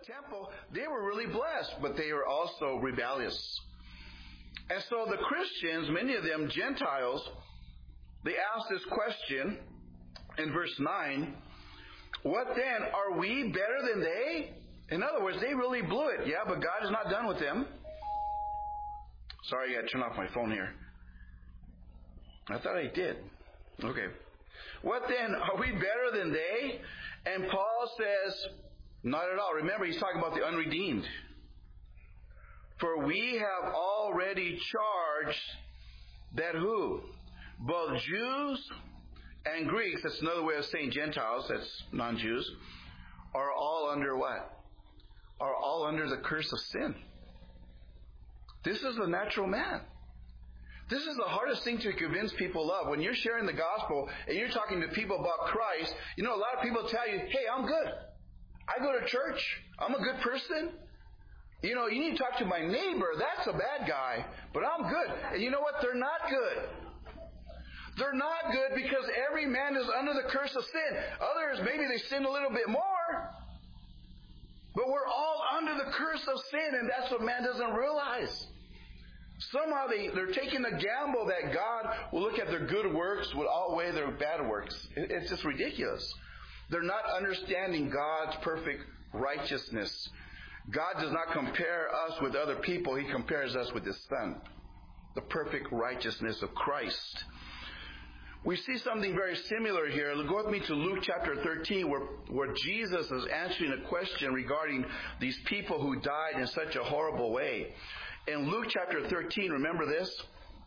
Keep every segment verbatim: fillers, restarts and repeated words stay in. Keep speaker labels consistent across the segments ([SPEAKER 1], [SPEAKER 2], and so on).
[SPEAKER 1] temple, they were really blessed, but they were also rebellious. And so the Christians, many of them Gentiles, they asked this question in verse nine, what then? Are we better than they? In other words, they really blew it. Yeah, but God is not done with them. Sorry, I got to turn off my phone here. I thought I did. Okay. What then? Are we better than they? And Paul says, not at all. Remember, he's talking about the unredeemed. For we have already charged that who? Both Jews and Greeks, that's another way of saying Gentiles, that's non-Jews, are all under what? Are all under the curse of sin. This is the natural man. This is the hardest thing to convince people of. When you're sharing the gospel and you're talking to people about Christ, you know, a lot of people tell you, hey, I'm good. I go to church. I'm a good person. You know, you need to talk to my neighbor. That's a bad guy. But I'm good. And you know what? They're not good. They're not good because every man is under the curse of sin. Others, maybe they sin a little bit more. But we're all under the curse of sin, and that's what man doesn't realize. Somehow they, they're taking a gamble that God will look at their good works will outweigh their bad works. It, it's just ridiculous. They're not understanding God's perfect righteousness. God does not compare us with other people. He compares us with His Son. The perfect righteousness of Christ. We see something very similar here. Go with me to Luke chapter thirteen where, where Jesus is answering a question regarding these people who died in such a horrible way. In Luke chapter thirteen, remember this?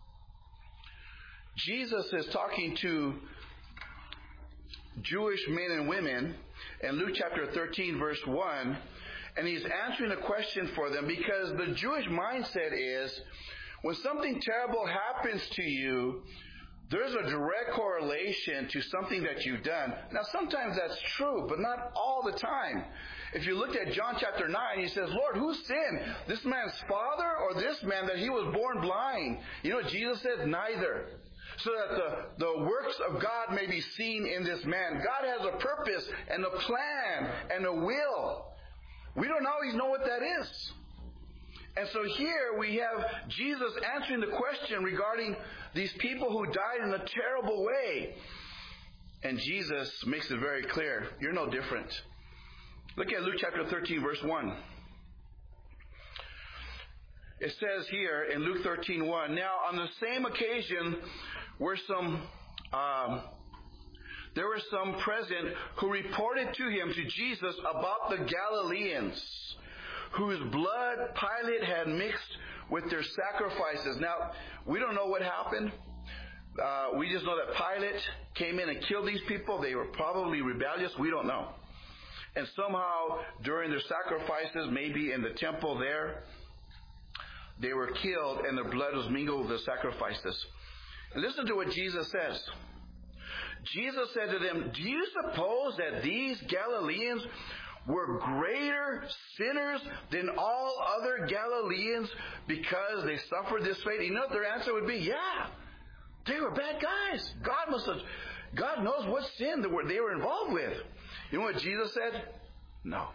[SPEAKER 1] Jesus is talking to Jewish men and women in Luke chapter thirteen verse one, and He's answering a question for them because the Jewish mindset is when something terrible happens to you, there's a direct correlation to something that you've done. Now, sometimes that's true, but not all the time. If you look at John chapter nine, He says, Lord, who sinned? This man's father or this man that he was born blind? You know, Jesus says neither. So that the, the works of God may be seen in this man. God has a purpose and a plan and a will. We don't always know what that is. And so here we have Jesus answering the question regarding these people who died in a terrible way. And Jesus makes it very clear. You're no different. Look at Luke chapter thirteen verse one. It says here in Luke thirteen one, now on the same occasion were some... Um, There were some present who reported to him, to Jesus, about the Galileans, whose blood Pilate had mixed with their sacrifices. Now, we don't know what happened. Uh, we just know that Pilate came in and killed these people. They were probably rebellious. We don't know. And somehow, during their sacrifices, maybe in the temple there, they were killed and their blood was mingled with the sacrifices. And listen to what Jesus says. Jesus said to them, do you suppose that these Galileans were greater sinners than all other Galileans because they suffered this fate? You know what their answer would be? Yeah, they were bad guys. God must have, God knows what sin they were, they were involved with. You know what Jesus said? No.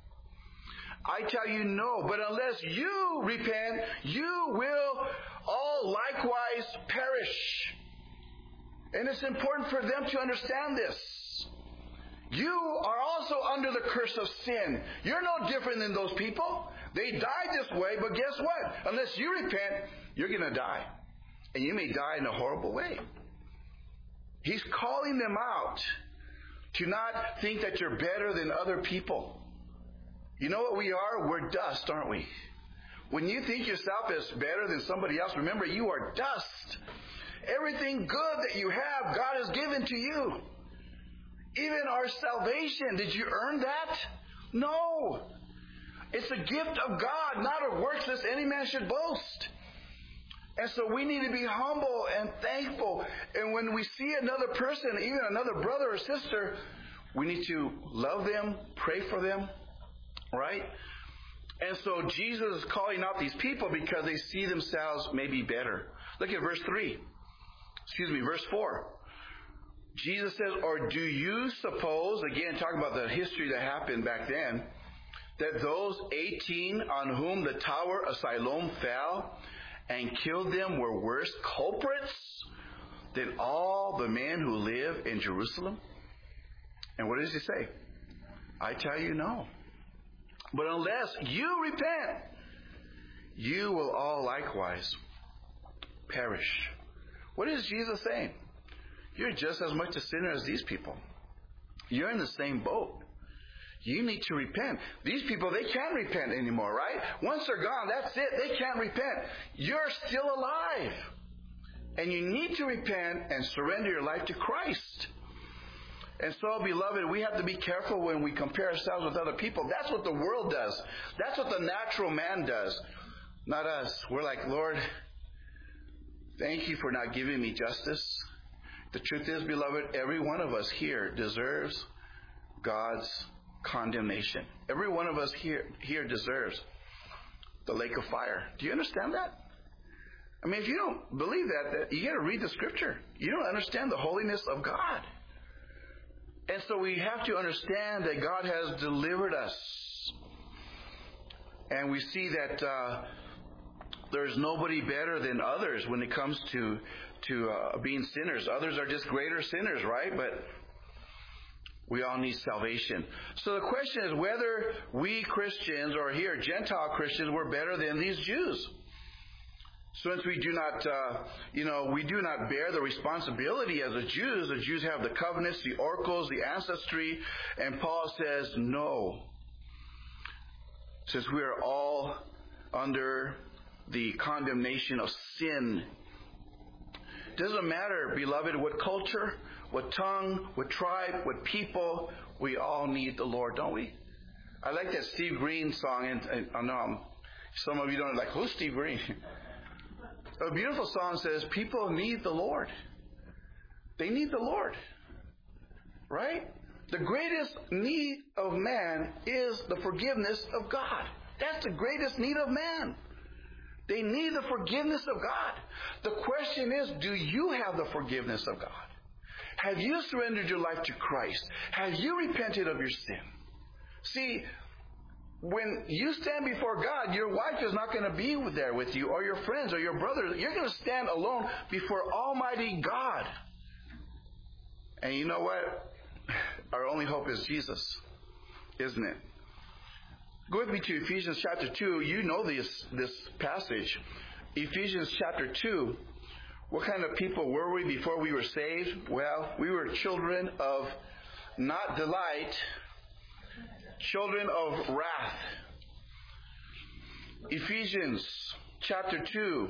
[SPEAKER 1] I tell you no, but unless you repent, you will all likewise perish. And it's important for them to understand this. You are also under the curse of sin. You're no different than those people. They died this way, but guess what? Unless you repent, you're going to die. And you may die in a horrible way. He's calling them out to not think that you're better than other people. You know what we are? We're dust, aren't we? When you think yourself as better than somebody else, remember you are dust. Everything good that you have, God has given to you. Even our salvation, did you earn that? No. It's a gift of God, not of works lest any man should boast. And so we need to be humble and thankful. And when we see another person, even another brother or sister, we need to love them, pray for them, right? And so Jesus is calling out these people because they see themselves maybe better. Look at verse three. Excuse me, verse four. Jesus says, or do you suppose, again talking about the history that happened back then, that those eighteen on whom the tower of Siloam fell and killed them were worse culprits than all the men who live in Jerusalem? And what does he say? I tell you, no. But unless you repent, you will all likewise perish. What is Jesus saying? You're just as much a sinner as these people. You're in the same boat. You need to repent. These people, they can't repent anymore, right? Once they're gone, that's it. They can't repent. You're still alive. And you need to repent and surrender your life to Christ. And so, beloved, we have to be careful when we compare ourselves with other people. That's what the world does. That's what the natural man does. Not us. We're like, Lord, thank you for not giving me justice. The truth is, beloved, every one of us here deserves God's condemnation. Every one of us here, here deserves the lake of fire. Do you understand that? I mean, if you don't believe that, that you got to read the scripture. You don't understand the holiness of God. And so we have to understand that God has delivered us. And we see that uh, there's nobody better than others when it comes to to uh, being sinners. Others are just greater sinners, right? But we all need salvation. So the question is whether we Christians, or here Gentile Christians, were better than these Jews. Since we do not, uh, you know, we do not bear the responsibility as the Jews. The Jews have the covenants, the oracles, the ancestry, and Paul says no. Since we are all under the condemnation of sin. It doesn't matter, beloved, what culture, what tongue, what tribe, what people, we all need the Lord, don't we? I like that Steve Green song, and, and I know I'm, some of you don't like, who's Steve Green? A beautiful song says, people need the Lord. They need the Lord. Right? The greatest need of man is the forgiveness of God. That's the greatest need of man. They need the forgiveness of God. The question is, do you have the forgiveness of God? Have you surrendered your life to Christ? Have you repented of your sin? See, when you stand before God, your wife is not going to be there with you, or your friends, or your brothers. You're going to stand alone before Almighty God. And you know what? Our only hope is Jesus, isn't it? Go with me to Ephesians chapter two. You know this, this passage. Ephesians chapter two. What kind of people were we before we were saved? Well, we were children of not delight, children of wrath. Ephesians chapter two.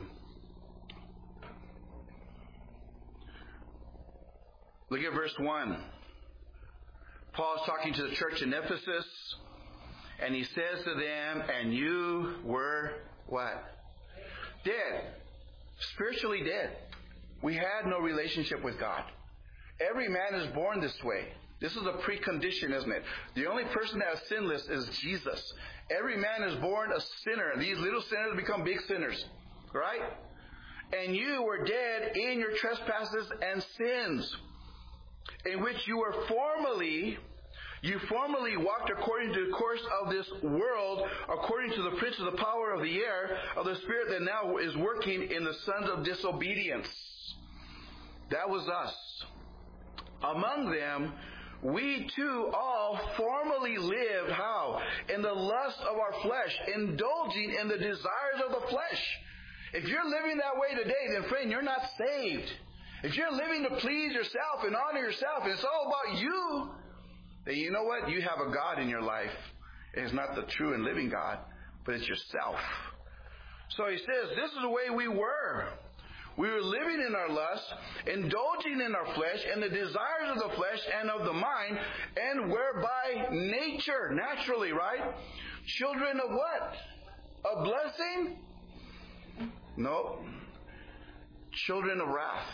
[SPEAKER 1] Look at verse one. Paul is talking to the church in Ephesus, and he says to them, and you were what? Dead. Spiritually dead. We had no relationship with God. Every man is born this way. This is a precondition, isn't it? The only person that is sinless is Jesus. Every man is born a sinner. These little sinners become big sinners. Right? And you were dead in your trespasses and sins, in which you were formerly, you formerly walked according to the course of this world, according to the prince of the power of the air, of the spirit that now is working in the sons of disobedience. That was us. Among them, we too all formerly lived, how? In the lust of our flesh, indulging in the desires of the flesh. If you're living that way today, then friend, you're not saved. If you're living to please yourself and honor yourself, and it's all about you, then you know what? You have a God in your life. It's not the true and living God, but it's yourself. So he says, this is the way we were. We were living in our lust, indulging in our flesh, and the desires of the flesh and of the mind, and were by nature, naturally, right? Children of what? Of blessing? No. Children of wrath.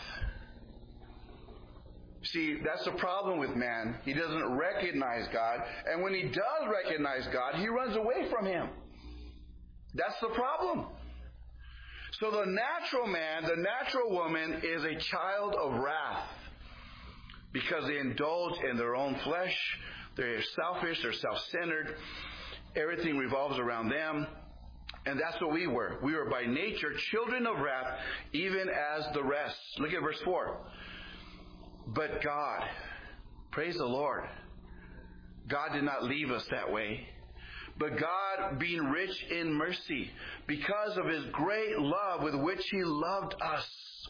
[SPEAKER 1] See, that's the problem with man. He doesn't recognize God. And when he does recognize God, he runs away from Him. That's the problem. So the natural man, the natural woman is a child of wrath. Because they indulge in their own flesh. They're selfish. They're self-centered. Everything revolves around them. And that's what we were. We were by nature children of wrath, even as the rest. Look at verse four. But God, praise the Lord, God did not leave us that way. But God, being rich in mercy, because of His great love with which He loved us,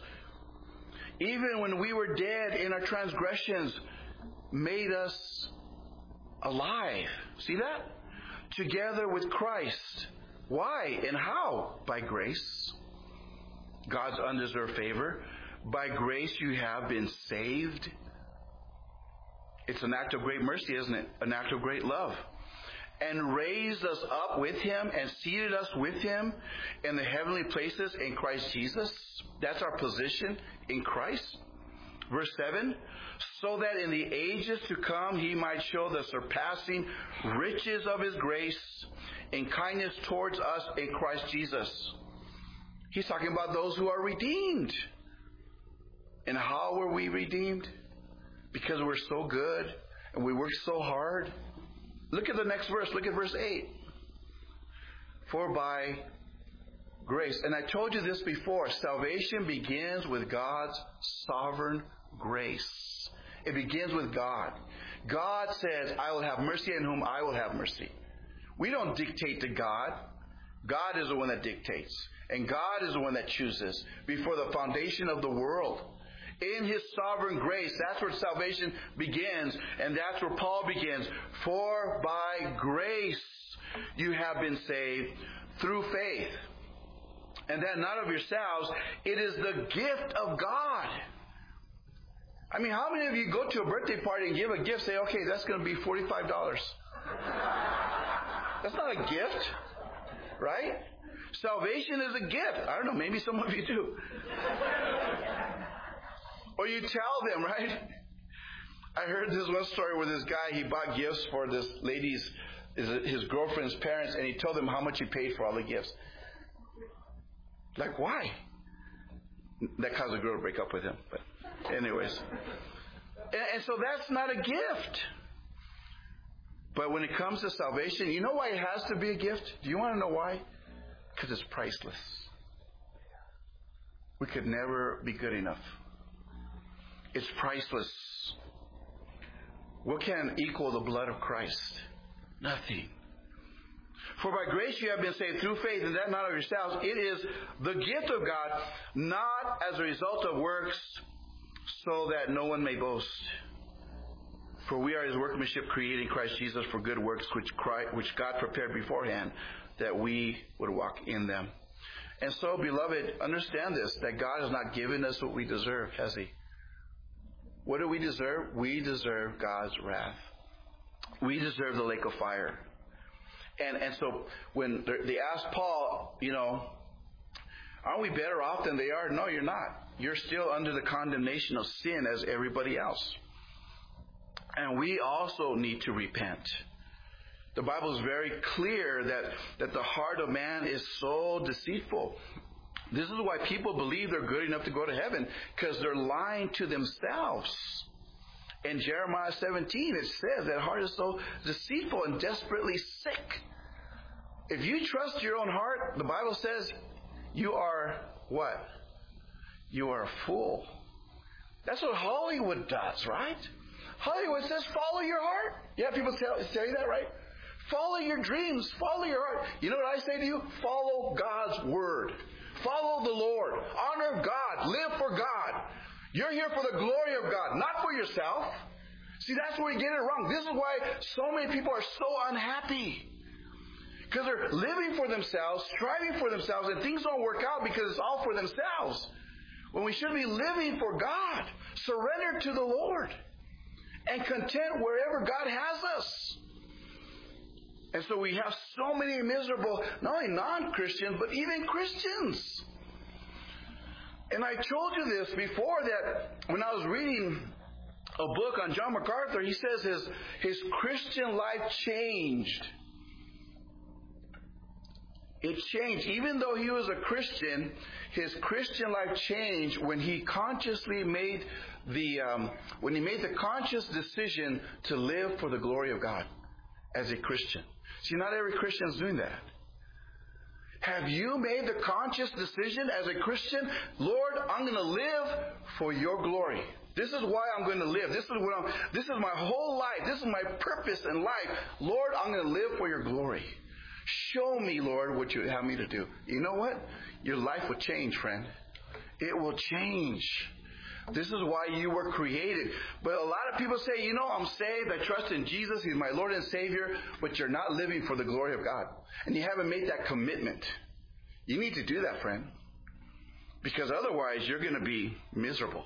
[SPEAKER 1] even when we were dead in our transgressions, made us alive. See that? Together with Christ. Why and how? By grace. God's undeserved favor. By grace you have been saved. It's an act of great mercy, isn't it? An act of great love. And raised us up with Him and seated us with Him in the heavenly places in Christ Jesus. That's our position in Christ. Verse seven, so that in the ages to come He might show the surpassing riches of His grace in kindness towards us in Christ Jesus. He's talking about those who are redeemed. And how were we redeemed? Because we're so good and we work so hard. Look at the next verse. Look at verse eight. For by grace, and I told you this before, salvation begins with God's sovereign grace. It begins with God. God says, I will have mercy on whom I will have mercy. We don't dictate to God. God is the one that dictates. And God is the one that chooses before the foundation of the world. In His sovereign grace, that's where salvation begins. And that's where Paul begins. For by grace you have been saved through faith. And that not of yourselves, it is the gift of God. I mean, how many of you go to a birthday party and give a gift, say, okay, that's going to be forty-five dollars. That's not a gift, right? Salvation is a gift. I don't know, maybe some of you do. Or you tell them, right? I heard this one story where this guy, he bought gifts for this lady's, his girlfriend's parents, and he told them how much he paid for all the gifts. Like, why? That caused the girl to break up with him. But anyways. And, and so that's not a gift. But when it comes to salvation, you know why it has to be a gift? Do you want to know why? Because it's priceless. We could never be good enough. It's priceless. What can equal the blood of Christ? Nothing. For by grace you have been saved through faith, and that not of yourselves. It is the gift of God, not as a result of works, so that no one may boast. For we are His workmanship, created in Christ Jesus for good works, which Christ, which God prepared beforehand, that we would walk in them. And so, beloved, understand this, that God has not given us what we deserve, has He? What do we deserve? We deserve God's wrath. We deserve the lake of fire. And and so when they asked Paul, you know, aren't we better off than they are? No, you're not. You're still under the condemnation of sin as everybody else. And we also need to repent. The Bible is very clear that, that the heart of man is so deceitful. This is why people believe they're good enough to go to heaven, because they're lying to themselves. In Jeremiah seventeen, it says that heart is so deceitful and desperately sick. If you trust your own heart, the Bible says you are what? You are a fool. That's what Hollywood does, right? Hollywood says follow your heart. Yeah, people tell, tell you that, right? Follow your dreams. Follow your heart. You know what I say to you? Follow God's word. Follow the Lord. Honor God. Live for God. You're here for the glory of God, not for yourself. See, that's where you get it wrong. This is why so many people are so unhappy. Because they're living for themselves, striving for themselves, and things don't work out because it's all for themselves. When we should be living for God, surrendered to the Lord, and content wherever God has us. And so we have so many miserable, not only non-Christians, but even Christians. And I told you this before, that when I was reading a book on John MacArthur, he says his, his Christian life changed. It changed. Even though he was a Christian, his Christian life changed when he consciously made the, um, when he made the conscious decision to live for the glory of God as a Christian. See, not every Christian is doing that. Have you made the conscious decision as a Christian, Lord, I'm going to live for your glory. This is why I'm going to live. This is what I'm, this is my whole life. This is my purpose in life. Lord, I'm going to live for your glory. Show me, Lord, what you have me to do. You know what? Your life will change, friend. It will change. This is why you were created. But a lot of people say, you know, I'm saved. I trust in Jesus. He's my Lord and Savior. But you're not living for the glory of God. And you haven't made that commitment. You need to do that, friend. Because otherwise, you're going to be miserable.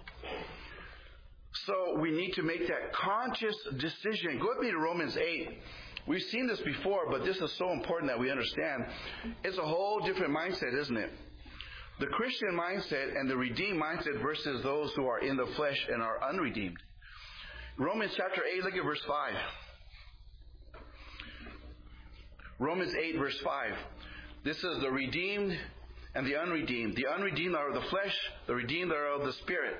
[SPEAKER 1] So we need to make that conscious decision. Go with me to Romans eight. We've seen this before, but this is so important that we understand. It's a whole different mindset, isn't it? The Christian mindset and the redeemed mindset versus those who are in the flesh and are unredeemed. Romans chapter eight, look at verse five. Romans eight, verse five. This is the redeemed and the unredeemed. The unredeemed are of the flesh, the redeemed are of the Spirit.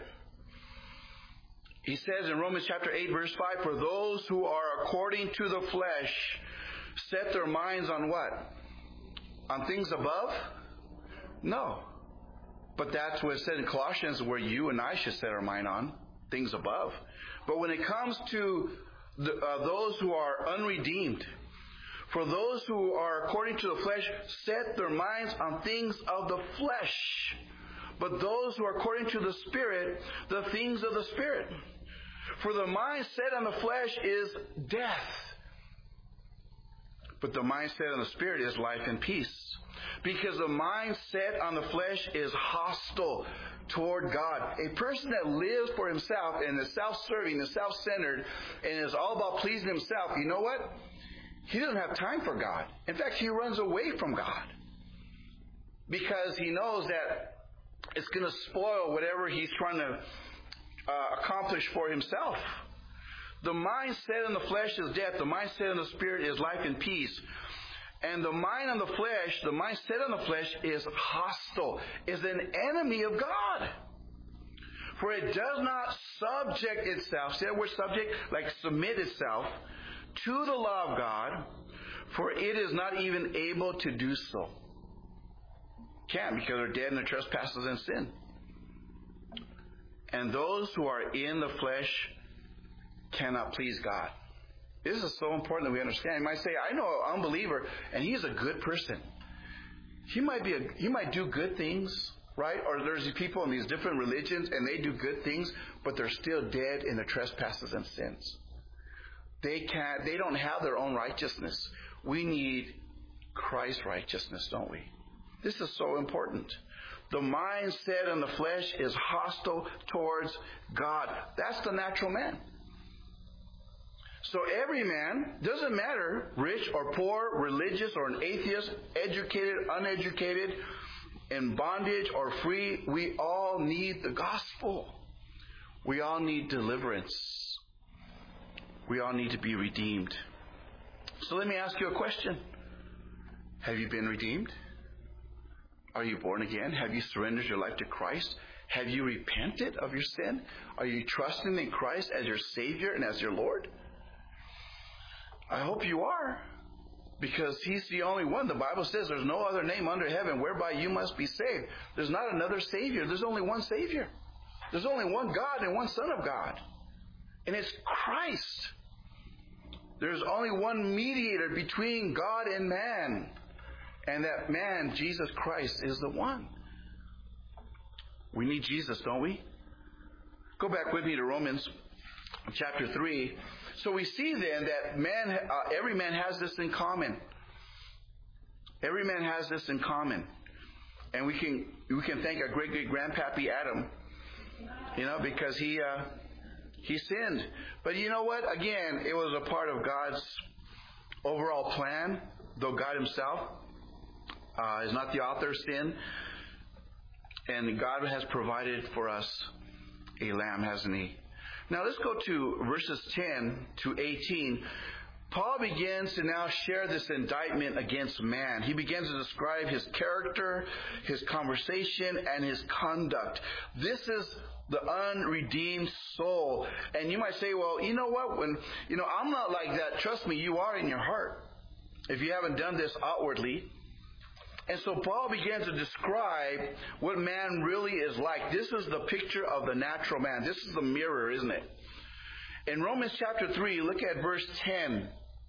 [SPEAKER 1] He says in Romans chapter eight, verse five, for those who are according to the flesh set their minds on what? On things above? No. But that's what it said in Colossians, where you and I should set our mind on, things above. But when it comes to the, uh, those who are unredeemed, for those who are according to the flesh set their minds on things of the flesh. But those who are according to the Spirit, the things of the Spirit. For the mind set on the flesh is death. But the mind set on the Spirit is life and peace. Because the mind set on the flesh is hostile toward God. A person that lives for himself and is self-serving, is self-centered, and is all about pleasing himself, you know what? He doesn't have time for God. In fact, he runs away from God. Because he knows that it's going to spoil whatever he's trying to uh, accomplish for himself. The mind set on the flesh is death. The mind set on the Spirit is life and peace. And the mind on the flesh, the mind set on the flesh is hostile, is an enemy of God. For it does not subject itself, say that word subject, like submit itself, to the law of God, for it is not even able to do so. Can't, because they're dead in their trespasses and sin. And those who are in the flesh cannot please God. This is so important that we understand. You might say, I know an unbeliever, and he's a good person. He might be a, he might do good things, right? Or there's these people in these different religions, and they do good things, but they're still dead in their trespasses and sins. They can't, they don't have their own righteousness. We need Christ's righteousness, don't we? This is so important. The mind set on the flesh is hostile towards God. That's the natural man. So every man, doesn't matter, rich or poor, religious or an atheist, educated, uneducated, in bondage or free, we all need the gospel. We all need deliverance. We all need to be redeemed. So let me ask you a question. Have you been redeemed? Are you born again? Have you surrendered your life to Christ? Have you repented of your sin? Are you trusting in Christ as your Savior and as your Lord? I hope you are, because He's the only one. The Bible says there's no other name under heaven whereby you must be saved. There's not another Savior. There's only one Savior. There's only one God and one Son of God. And it's Christ. There's only one mediator between God and man. And that man, Jesus Christ, is the one. We need Jesus, don't we? Go back with me to Romans chapter three. So we see then that man, uh, every man has this in common. Every man has this in common. And we can we can thank our great great grandpappy Adam, you know, because he uh, he sinned. But you know what? Again, it was a part of God's overall plan, though God Himself uh, is not the author of sin. And God has provided for us a lamb, hasn't He? Now let's go to verses ten to eighteen. Paul begins to now share this indictment against man. He begins to describe his character, his conversation, and his conduct. This is the unredeemed soul. And you might say, well, you know what? When you know, I'm not like that. Trust me, you are in your heart. if you haven't done this outwardly. And so Paul began to describe what man really is like. This is the picture of the natural man. This is the mirror, isn't it? In Romans chapter three, look at verse ten.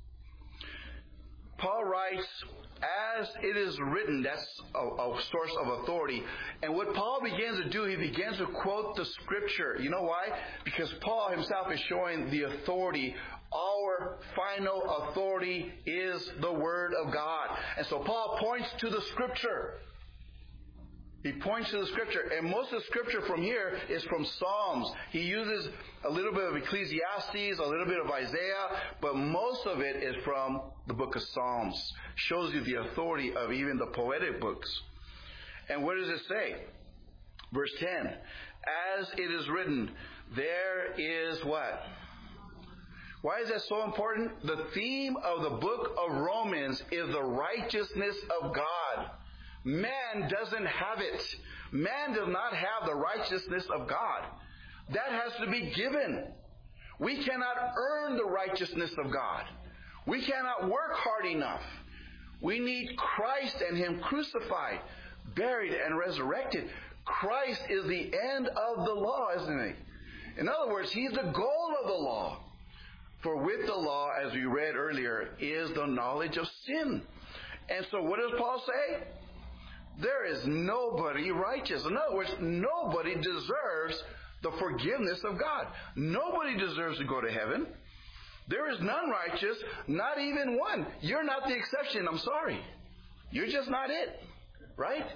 [SPEAKER 1] Paul writes, as it is written, that's a, a source of authority. And what Paul begins to do, he begins to quote the scripture. You know why? Because Paul himself is showing the authority. Our final authority is the Word of God. And so Paul points to the scripture. He points to the scripture. And most of the scripture from here is from Psalms. He uses a little bit of Ecclesiastes, a little bit of Isaiah, but most of it is from the book of Psalms. Shows you the authority of even the poetic books. And what does it say? Verse ten. As it is written, there is what? Why is that so important? The theme of the book of Romans is the righteousness of God. Man doesn't have it. Man does not have the righteousness of God. That has to be given. We cannot earn the righteousness of God. We cannot work hard enough. We need Christ and Him crucified, buried, and resurrected. Christ is the end of the law, isn't He? In other words, He's the goal of the law. For with the law, as we read earlier, is the knowledge of sin. And so what does Paul say? There is nobody righteous. In other words, nobody deserves the forgiveness of God. Nobody deserves to go to heaven. There is none righteous, not even one. You're not the exception, I'm sorry. You're just not it. Right?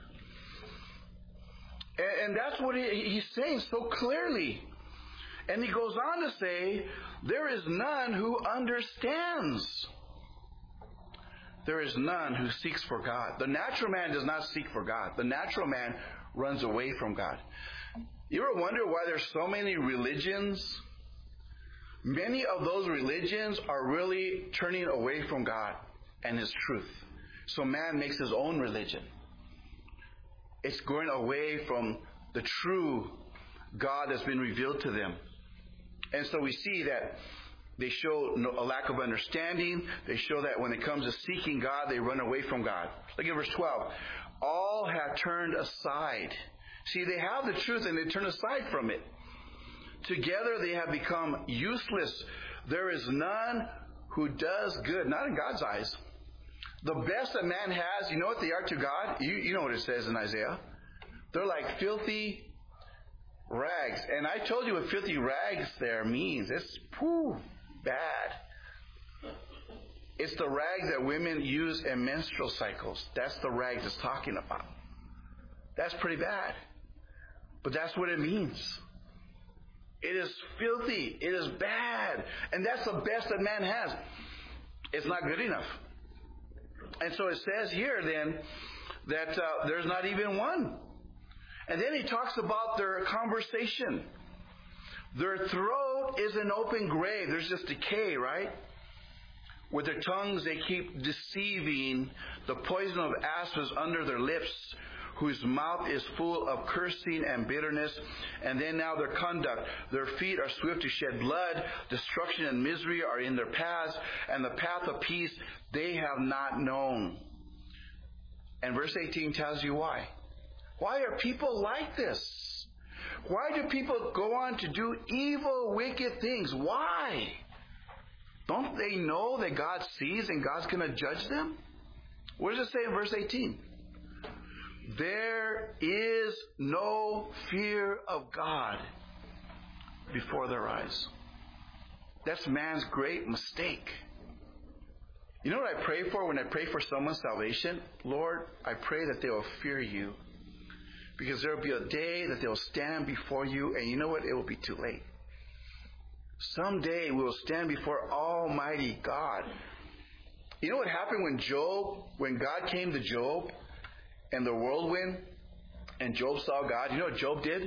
[SPEAKER 1] And, and that's what he, he's saying so clearly. And he goes on to say, there is none who understands. There is none who seeks for God. The natural man does not seek for God. The natural man runs away from God. You ever wonder why there's so many religions? Many of those religions are really turning away from God and His truth. So man makes his own religion. It's going away from the true God that's been revealed to them. And so we see that they show no, a lack of understanding. They show that when it comes to seeking God, they run away from God. Look at verse twelve. All have turned aside. See, they have the truth and they turn aside from it. Together they have become useless. There is none who does good. Not in God's eyes. The best that man has, you know what they are to God? You, you know what it says in Isaiah. They're like filthy rags. And I told you what filthy rags there means. It's pooh, bad. It's the rags that women use in menstrual cycles. That's the rags it's talking about. That's pretty bad. But that's what it means. It is filthy. It is bad. And that's the best that man has. It's not good enough. And so it says here then that uh, there's not even one. And then he talks about their conversation. Their throat is an open grave. There's just decay, right? With their tongues they keep deceiving. The poison of asps under their lips, whose mouth is full of cursing and bitterness. And then now their conduct. Their feet are swift to shed blood. Destruction and misery are in their paths. And the path of peace they have not known. And verse eighteen tells you why. Why are people like this? Why do people go on to do evil, wicked things? Why? Don't they know that God sees and God's going to judge them? What does it say in verse eighteen? There is no fear of God before their eyes. That's man's great mistake. You know what I pray for when I pray for someone's salvation? Lord, I pray that they will fear you. Because there will be a day that they will stand before you, and you know what? It will be too late. Someday we will stand before Almighty God. You know what happened when Job, when God came to Job and the whirlwind, and Job saw God? You know what Job did?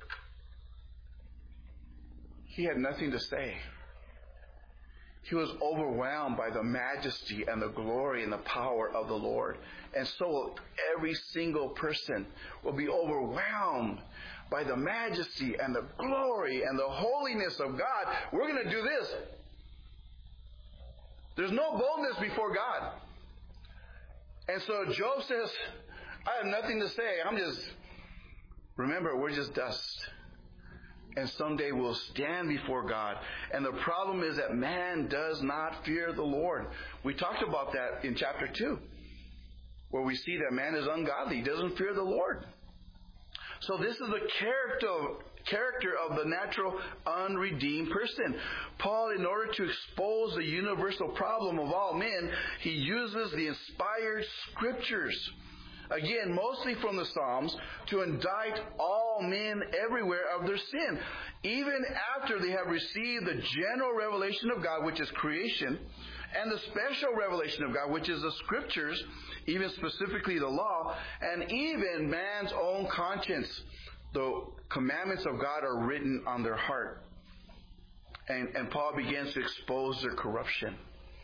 [SPEAKER 1] He had nothing to say. He was overwhelmed by the majesty and the glory and the power of the Lord. And so every single person will be overwhelmed by the majesty and the glory and the holiness of God. We're going to do this. There's no boldness before God. And so Job says, I have nothing to say. I'm just, remember, we're just dust. And someday we'll stand before God. And the problem is that man does not fear the Lord. We talked about that in chapter two, where we see that man is ungodly. He doesn't fear the Lord. So this is the character character of the natural unredeemed person. Paul, in order to expose the universal problem of all men, he uses the inspired scriptures, again, mostly from the Psalms, to indict all men everywhere of their sin, even after they have received the general revelation of God, which is creation, and the special revelation of God, which is the scriptures, even specifically the law, and even man's own conscience. The commandments of God are written on their heart. And, and Paul begins to expose their corruption.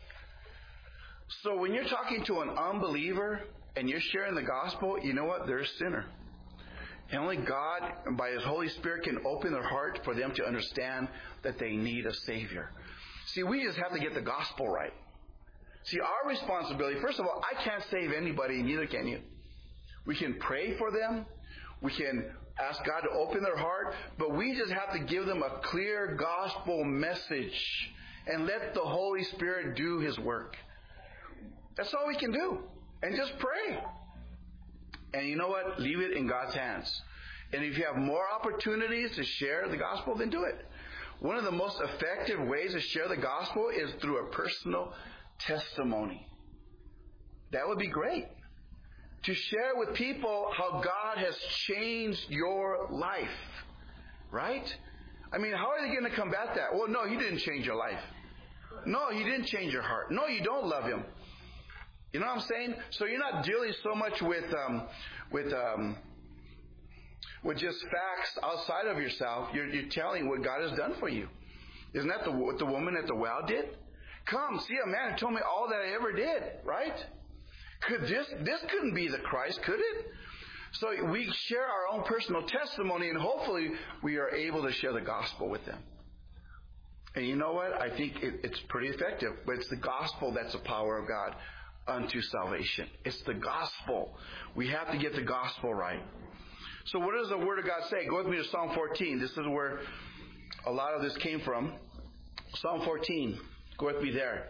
[SPEAKER 1] So when you're talking to an unbeliever and you're sharing the gospel, you know what? They're a sinner. And only God, by His Holy Spirit, can open their heart for them to understand that they need a Savior. See, we just have to get the gospel right. See, our responsibility, first of all, I can't save anybody, neither can you. We can pray for them. We can ask God to open their heart, but we just have to give them a clear gospel message and let the Holy Spirit do His work. That's all we can do. And just pray. And you know what? Leave it in God's hands. And if you have more opportunities to share the gospel, then do it. One of the most effective ways to share the gospel is through a personal testimony. That would be great. To share with people how God has changed your life. Right? I mean, how are they going to combat that? Well, no, He didn't change your life. No, He didn't change your heart. No, you don't love Him. You know what I'm saying? So you're not dealing so much with um, with um, with just facts outside of yourself. You're, you're telling what God has done for you. Isn't that the, what the woman at the well did? Come, see a man who told me all that I ever did. Right? Could this, this couldn't be the Christ, could it? So we share our own personal testimony, and hopefully we are able to share the gospel with them. And you know what? I think it, it's pretty effective. But it's the gospel that's the power of God unto salvation. It's the gospel. We have to get the gospel right. So what does the Word of God say? Go with me to Psalm fourteen. This is where a lot of this came from. Psalm fourteen. Go with me there.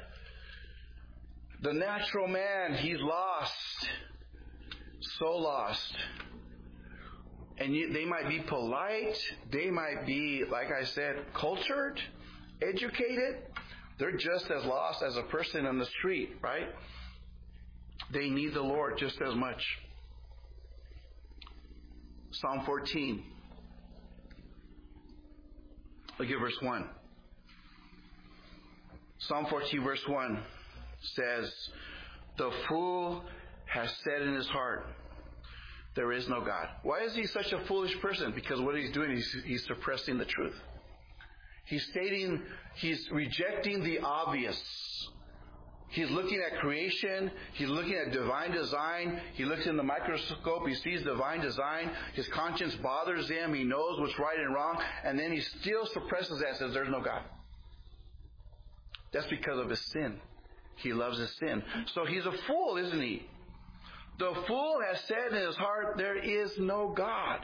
[SPEAKER 1] The natural man, he's lost. So lost. And you, they might be polite. They might be, like I said, cultured, educated. They're just as lost as a person on the street, right? They need the Lord just as much. Psalm fourteen. Look at verse one. Psalm fourteen verse one says, the fool has said in his heart, there is no God. Why is he such a foolish person? Because what he's doing is he's suppressing the truth. He's stating, he's rejecting the obvious. He's looking at creation. He's looking at divine design. He looks in the microscope. He sees divine design. His conscience bothers him. He knows what's right and wrong. And then he still suppresses that and says, there's no God. That's because of his sin. He loves his sin. So he's a fool, isn't he? The fool has said in his heart, there is no God.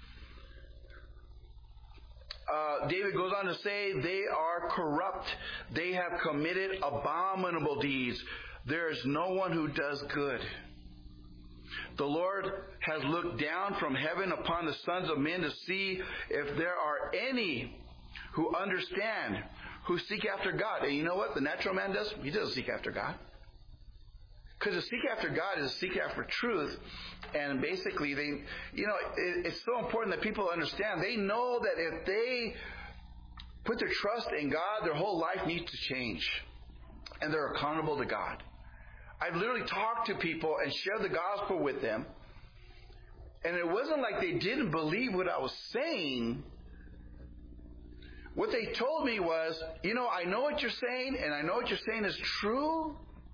[SPEAKER 1] Uh, David goes on to say, they are corrupt. They have committed abominable deeds. There is no one who does good. The Lord has looked down from heaven upon the sons of men to see if there are any who understand, who seek after God. And you know what the natural man does? He doesn't seek after God. Because to seek after God is to seek after truth. And basically, they, you know, it, it's so important that people understand. They know that if they put their trust in God, their whole life needs to change. And they're accountable to God. I've literally talked to people and shared the gospel with them. And it wasn't like they didn't believe what I was saying. What they told me was, you know, I know what you're saying, and I know what you're saying is true,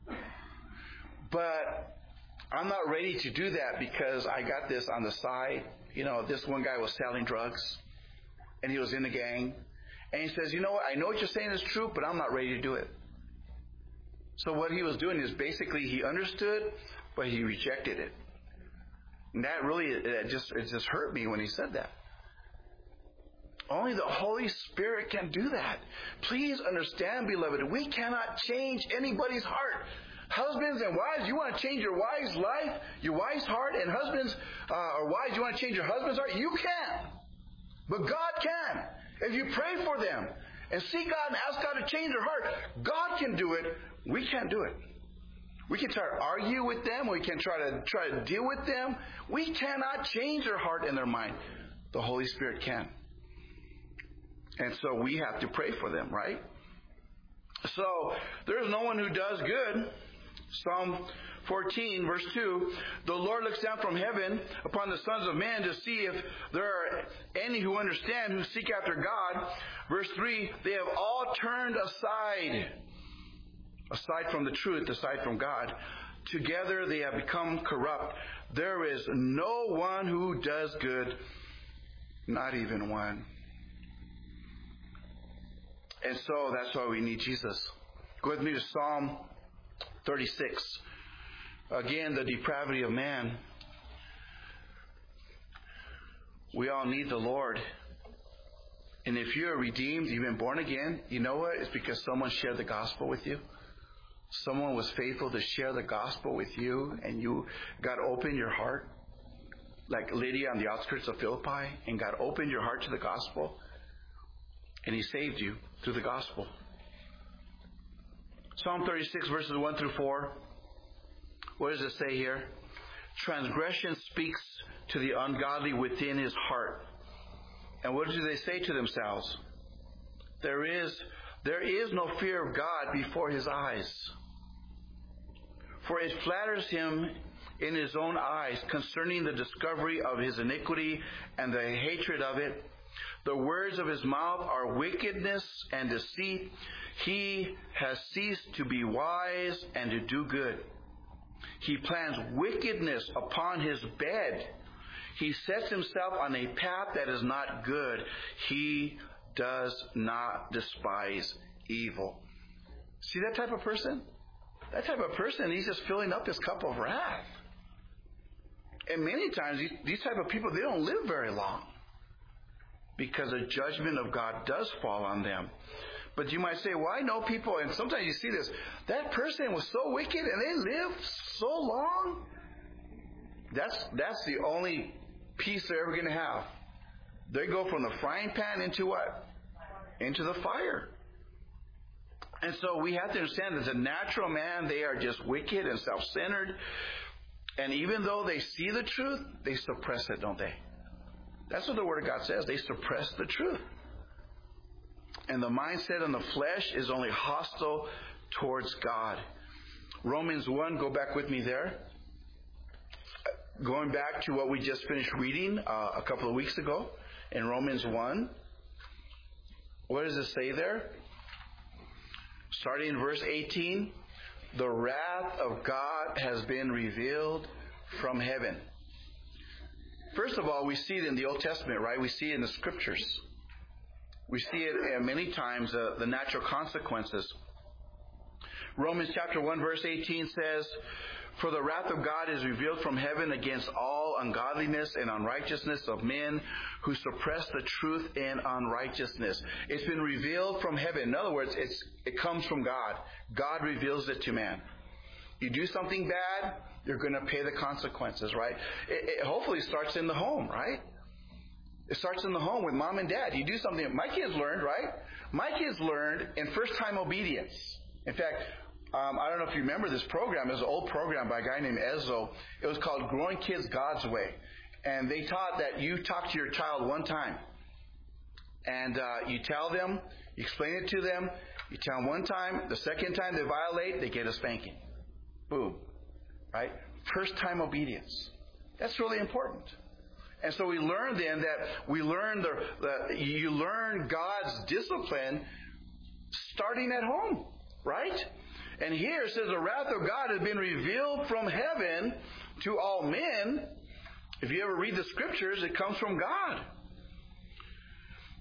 [SPEAKER 1] but I'm not ready to do that because I got this on the side. You know, this one guy was selling drugs, and he was in the gang. And he says, you know what, I know what you're saying is true, but I'm not ready to do it. So what he was doing is basically he understood, but he rejected it. And that really, it just, it just hurt me when he said that. Only the Holy Spirit can do that. Please understand, beloved, we cannot change anybody's heart. Husbands and wives, you want to change your wife's life, your wife's heart, and husbands uh, or wives, you want to change your husband's heart? You can't. But God can. If you pray for them and seek God and ask God to change their heart, God can do it. We can't do it. We can try to argue with them. We can try to try to deal with them. We cannot change their heart and their mind. The Holy Spirit can. And so we have to pray for them, right? So there is no one who does good. Psalm fourteen, verse two, the Lord looks down from heaven upon the sons of men to see if there are any who understand, who seek after God. Verse three, they have all turned aside, aside from the truth, aside from God. Together they have become corrupt. There is no one who does good, not even one. And so that's why we need Jesus. Go with me to Psalm thirty-six. Again, the depravity of man. We all need the Lord. And if you're redeemed, you've been born again, you know what? It's because someone shared the gospel with you. Someone was faithful to share the gospel with you, and you God opened your heart, like Lydia on the outskirts of Philippi, and God opened your heart to the gospel, and He saved you through the gospel. Psalm thirty-six, verses one through four. What does it say here? Transgression speaks to the ungodly within his heart. And what do they say to themselves? There is, there is no fear of God before his eyes. For it flatters him in his own eyes concerning the discovery of his iniquity and the hatred of it. The words of his mouth are wickedness and deceit. He has ceased to be wise and to do good. He plans wickedness upon his bed. He sets himself on a path that is not good. He does not despise evil. See that type of person? That type of person, he's just filling up his cup of wrath. And many times, these type of people, they don't live very long, because the judgment of God does fall on them. But you might say, well, I know people, and sometimes you see this, that person was so wicked and they lived so long. That's that's the only peace they're ever going to have. They go from the frying pan into what? Into the fire. And so we have to understand that the natural man, they are just wicked and self-centered. And even though they see the truth, they suppress it, don't they? That's what the Word of God says. They suppress the truth. And the mindset in the flesh is only hostile towards God. Romans one, go back with me there. Going back to what we just finished reading uh, a couple of weeks ago in Romans one. What does it say there? Starting in verse eighteen. The wrath of God has been revealed from heaven. First of all, we see it in the Old Testament, right? We see it in the Scriptures. We see it uh, many times, uh, the natural consequences. Romans chapter one verse eighteen says, for the wrath of God is revealed from heaven against all ungodliness and unrighteousness of men who suppress the truth in unrighteousness. It's been revealed from heaven. In other words, it's, it comes from God. God reveals it to man. You do something bad, you're going to pay the consequences, right? It, it hopefully starts in the home, right? It starts in the home with mom and dad. You do something. My kids learned, right? My kids learned in first-time obedience. In fact, um, I don't know if you remember this program. It was an old program by a guy named Ezzo. It was called Growing Kids God's Way. And they taught that you talk to your child one time. And uh, you tell them, you explain it to them, you tell them one time. The second time they violate, they get a spanking. Boom. Right? First-time obedience. That's really important. And so we learn then that we learn the, the you learn God's discipline starting at home, right? And here it says the wrath of God has been revealed from heaven to all men. If you ever read the Scriptures, it comes from God.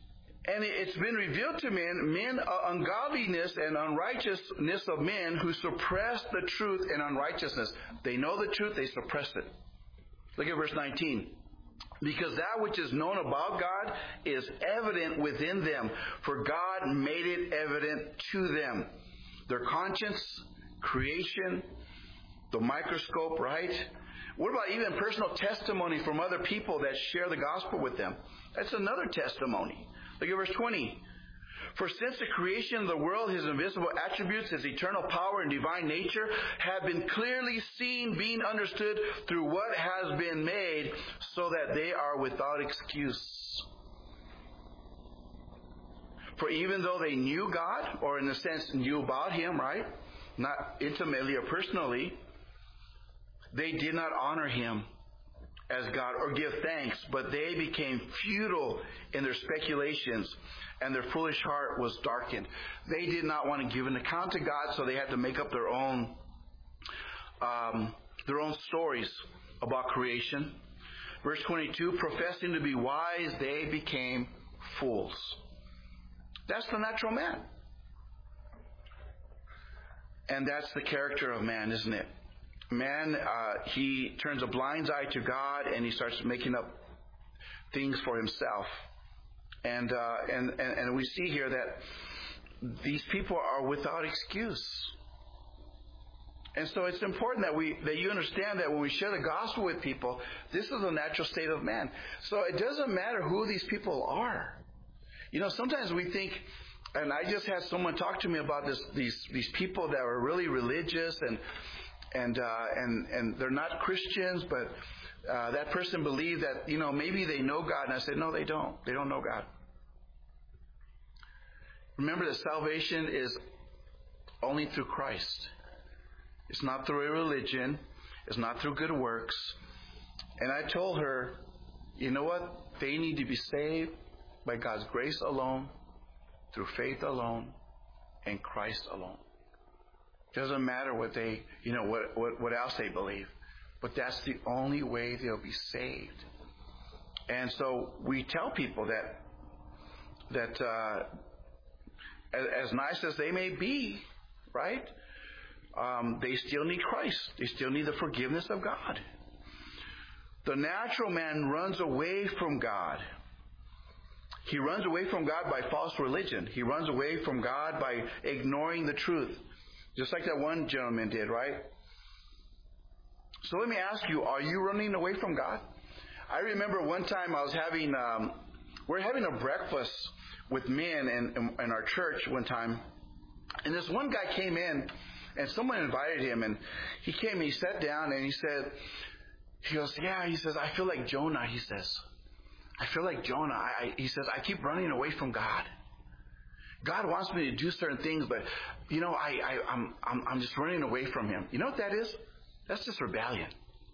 [SPEAKER 1] And it's been revealed to men, men uh, ungodliness and unrighteousness of men who suppress the truth and unrighteousness. They know the truth, they suppress it. Look at verse nineteen. Because that which is known about God is evident within them, for God made it evident to them. Their conscience, creation, the microscope, right? What about even personal testimony from other people that share the gospel with them? That's another testimony. Look at verse twenty. For since the creation of the world, His invisible attributes, His eternal power and divine nature have been clearly seen, being understood through what has been made, so that they are without excuse. For even though they knew God, or in a sense knew about Him, right? Not intimately or personally, they did not honor Him as God or give thanks, but they became futile in their speculations, and their foolish heart was darkened. They did not want to give an account to God, so they had to make up their own um, their own stories about creation. Verse twenty-two, professing to be wise, they became fools. That's the natural man. And that's the character of man, isn't it? Man, uh, he turns a blind eye to God, and he starts making up things for himself. And, uh, and, and, and we see here that these people are without excuse. And so it's important that we, that you understand that when we share the gospel with people, this is the natural state of man. So it doesn't matter who these people are. You know, sometimes we think, and I just had someone talk to me about this, these, these people that are really religious and, and, uh, and, and they're not Christians, but, uh, that person believed that, you know, maybe they know God. And I said, no, they don't. They don't know God. Remember that salvation is only through Christ. It's not through a religion. It's not through good works. And I told her, you know what? They need to be saved by God's grace alone, through faith alone, and Christ alone. Doesn't matter what they, you know, what, what, what else they believe. But that's the only way they'll be saved. And so we tell people that, that, uh, as, as nice as they may be, right? Um, they still need Christ. They still need the forgiveness of God. The natural man runs away from God. He runs away from God by false religion. He runs away from God by ignoring the truth. Just like that one gentleman did, right? So let me ask you, are you running away from God? I remember one time I was having, um, we we're having a breakfast with men in, in, in our church one time. And this one guy came in, and someone invited him, and he came and he sat down and he said, he goes, yeah, he says, I feel like Jonah, he says. I feel like Jonah. I, I, he says, I keep running away from God. God wants me to do certain things, but, you know, I, I, I'm, I'm, I'm just running away from Him. You know what that is? That's just rebellion.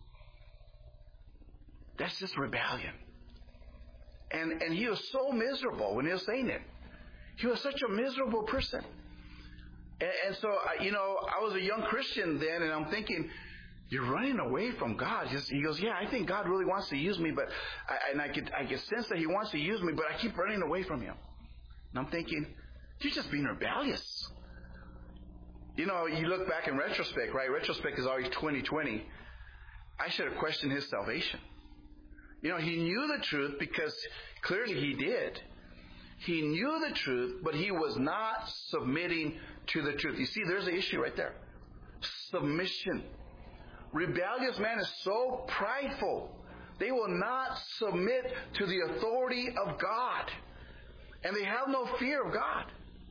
[SPEAKER 1] That's just rebellion. And, and he was so miserable when he was saying it. He was such a miserable person. And, and so, you know, I was a young Christian then, and I'm thinking, you're running away from God. He goes, yeah, I think God really wants to use me, but I, and I could, I could sense that He wants to use me, but I keep running away from Him. And I'm thinking, you're just being rebellious. You know, you look back in retrospect, right? Retrospect is always twenty twenty. I should have questioned his salvation. You know, he knew the truth because clearly he did. He knew the truth, but he was not submitting to the truth. You see, there's the issue right there. Submission. Rebellious man is so prideful. They will not submit to the authority of God. And they have no fear of God.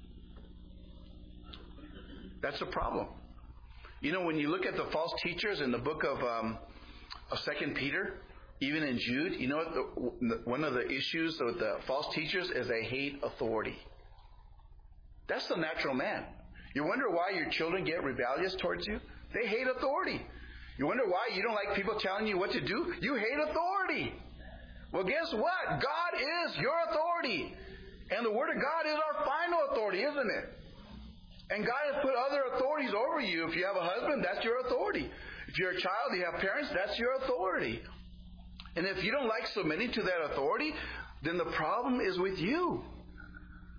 [SPEAKER 1] That's a problem. You know, when you look at the false teachers in the book of, um, of Second Peter, even in Jude, you know what the, one of the issues with the false teachers is they hate authority. That's the natural man. You wonder why your children get rebellious towards you? They hate authority. You wonder why you don't like people telling you what to do? You hate authority. Well, guess what? God is your authority. And the Word of God is our final authority, isn't it? And God has put other authorities over you. If you have a husband, that's your authority. If you're a child, you have parents, that's your authority. And if you don't like submitting to that authority, then the problem is with you.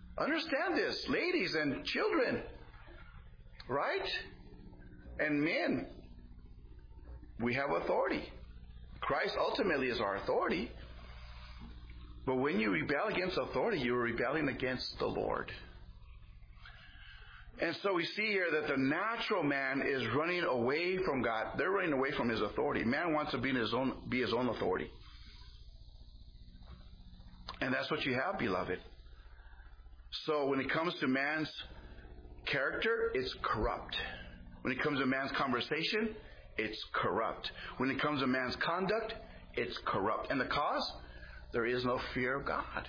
[SPEAKER 1] Understand this, ladies and children. Right? And men, we have authority. Christ ultimately is our authority. But when you rebel against authority, you're rebelling against the Lord. And so we see here that the natural man is running away from God. They're running away from his authority. Man wants to be his own, be his own authority. And that's what you have, beloved. So when it comes to man's character, it's corrupt. When it comes to man's conversation, it's corrupt. When it comes to man's conduct, it's corrupt. And the cause? There is no fear of God.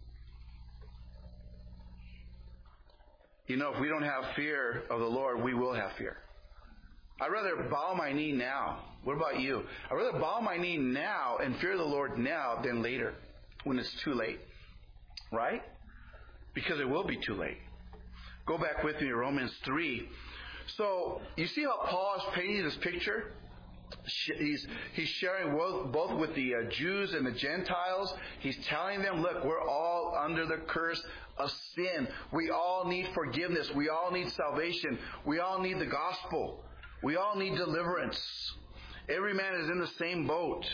[SPEAKER 1] You know, if we don't have fear of the Lord, we will have fear. I'd rather bow my knee now. What about you? I'd rather bow my knee now and fear the Lord now than later, when it's too late. Right? Because it will be too late. Go back with me to Romans three. So, you see how Paul is painting this picture? He's, he's sharing both with the uh, Jews and the Gentiles. He's telling them, look, we're all under the curse of sin. We all need forgiveness. We all need salvation. We all need the gospel. We all need deliverance. Every man is in the same boat.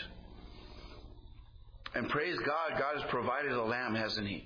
[SPEAKER 1] And praise God, God has provided a lamb, hasn't He?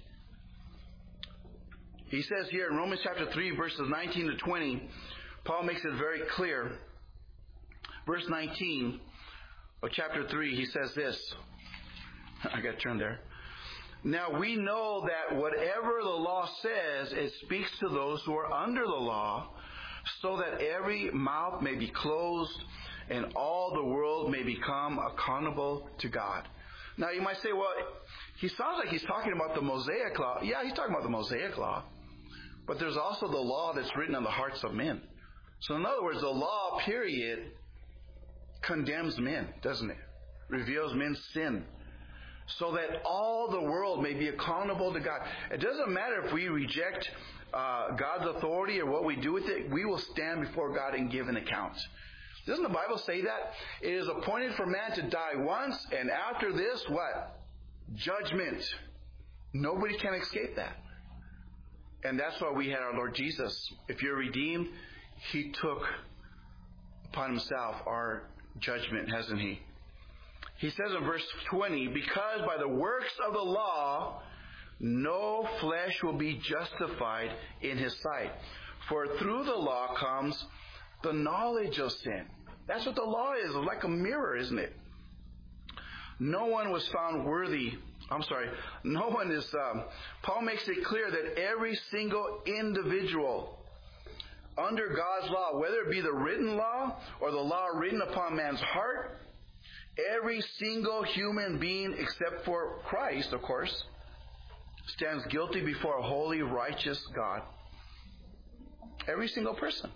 [SPEAKER 1] He says here in Romans chapter three, verses nineteen to twenty, Paul makes it very clear. Verse nineteen of chapter three, he says this. I got to turn there. Now we know that whatever the law says, it speaks to those who are under the law, so that every mouth may be closed and all the world may become accountable to God. Now you might say, well, he sounds like he's talking about the Mosaic law. Yeah, he's talking about the Mosaic law. But there's also the law that's written on the hearts of men. So in other words, the law, period, condemns men, doesn't it? Reveals men's sin. So that all the world may be accountable to God. It doesn't matter if we reject uh, God's authority or what we do with it. We will stand before God and give an account. Doesn't the Bible say that? It is appointed for man to die once, and after this, what? Judgment. Nobody can escape that. And that's why we had our Lord Jesus. If you're redeemed, He took upon Himself our judgment, hasn't He? He says in verse twenty, because by the works of the law, no flesh will be justified in His sight. For through the law comes the knowledge of sin. That's what the law is, like a mirror, isn't it? No one was found worthy. I'm sorry. No one is, um, Paul makes it clear that every single individual under God's law, whether it be the written law or the law written upon man's heart, every single human being except for Christ, of course, stands guilty before a holy, righteous God. Every single person.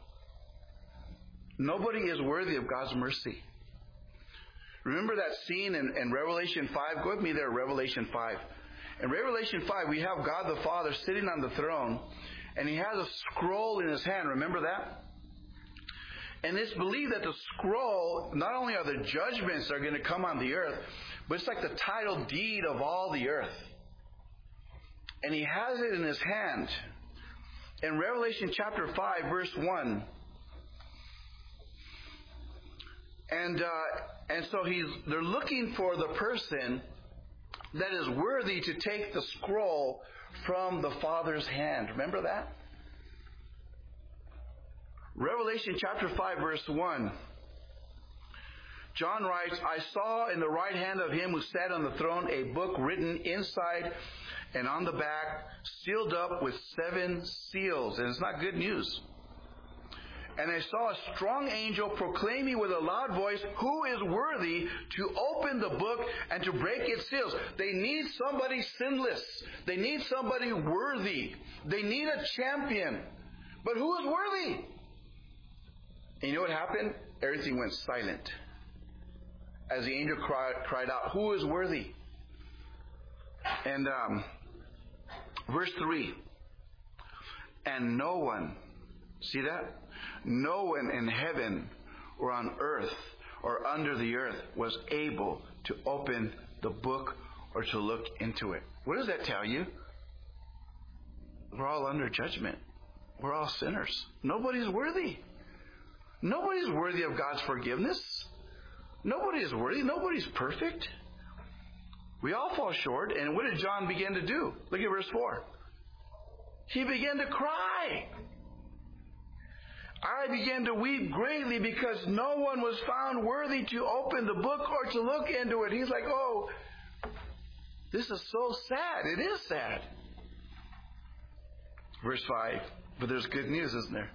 [SPEAKER 1] Nobody is worthy of God's mercy. Remember that scene in, in Revelation five? Go with me there, Revelation five. In Revelation five, we have God the Father sitting on the throne, and He has a scroll in His hand. Remember that? And it's believed that the scroll, not only are the judgments that are going to come on the earth, but it's like the title deed of all the earth. And He has it in His hand. In Revelation chapter five, verse one, And uh, and so he's they're looking for the person that is worthy to take the scroll from the Father's hand. Remember that? Revelation chapter five, verse one. John writes, I saw in the right hand of Him who sat on the throne a book written inside and on the back, sealed up with seven seals. And it's not good news. And I saw a strong angel proclaiming with a loud voice, who is worthy to open the book and to break its seals? They need somebody sinless. They need somebody worthy. They need a champion. But who is worthy? And you know what happened? Everything went silent. As the angel cried, cried out, who is worthy? And um, verse three. And no one, see that? No one in heaven or on earth or under the earth was able to open the book or to look into it. What does that tell you? we're all under judgment. We're all sinners. Nobody's worthy. Nobody's worthy of God's forgiveness. Nobody is worthy. Nobody's perfect. We all fall short. And what did John begin to do? Look at verse four. He began to cry. I began to weep greatly because no one was found worthy to open the book or to look into it. He's like, oh, this is so sad. It is sad. Verse five. But there's good news, isn't there?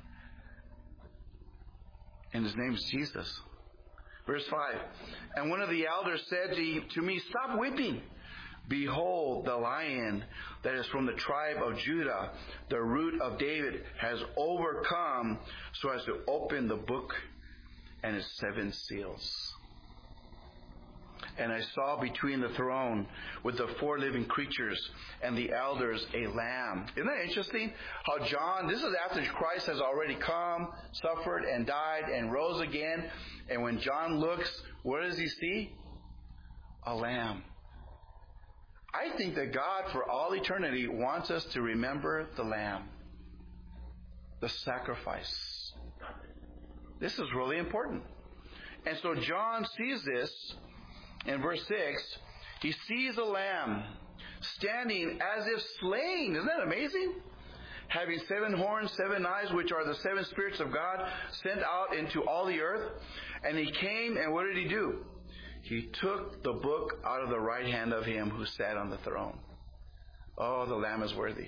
[SPEAKER 1] And his name's Jesus. Verse five. And one of the elders said to me, stop weeping. Behold, the Lion that is from the tribe of Judah, the root of David, has overcome so as to open the book and its seven seals. And I saw between the throne with the four living creatures and the elders a lamb. Isn't that interesting? How John, this is after Christ has already come, suffered and died and rose again. And when John looks, what does he see? A lamb. I think that God for all eternity wants us to remember the lamb. The sacrifice. This is really important. And so John sees this. In verse six, he sees a lamb standing as if slain. Isn't that amazing? Having seven horns, seven eyes, which are the seven spirits of God, sent out into all the earth. And he came, and what did he do? He took the book out of the right hand of him who sat on the throne. Oh, the Lamb is worthy.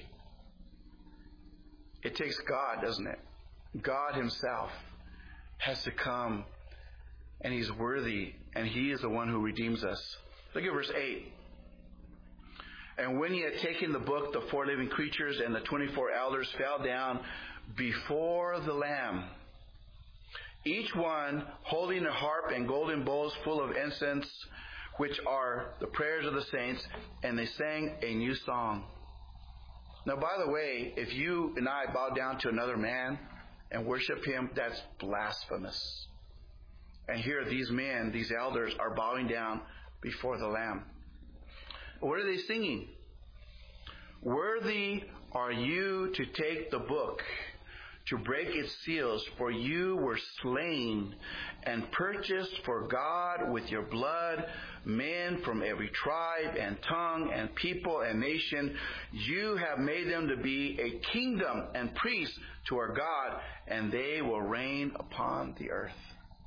[SPEAKER 1] It takes God, doesn't it? God himself has to come, and he's worthy, and he is the one who redeems us. Look at verse eight. And when he had taken the book, the four living creatures and the twenty-four elders fell down before the Lamb, each one holding a harp and golden bowls full of incense, which are the prayers of the saints, and they sang a new song. Now, by the way, if you and I bow down to another man and worship him, that's blasphemous. And here these men, these elders, are bowing down before the Lamb. What are they singing? Worthy are you to take the book, to break its seals, for you were slain and purchased for God with your blood men from every tribe and tongue and people and nation. You have made them to be a kingdom and priests to our God, and they will reign upon the earth.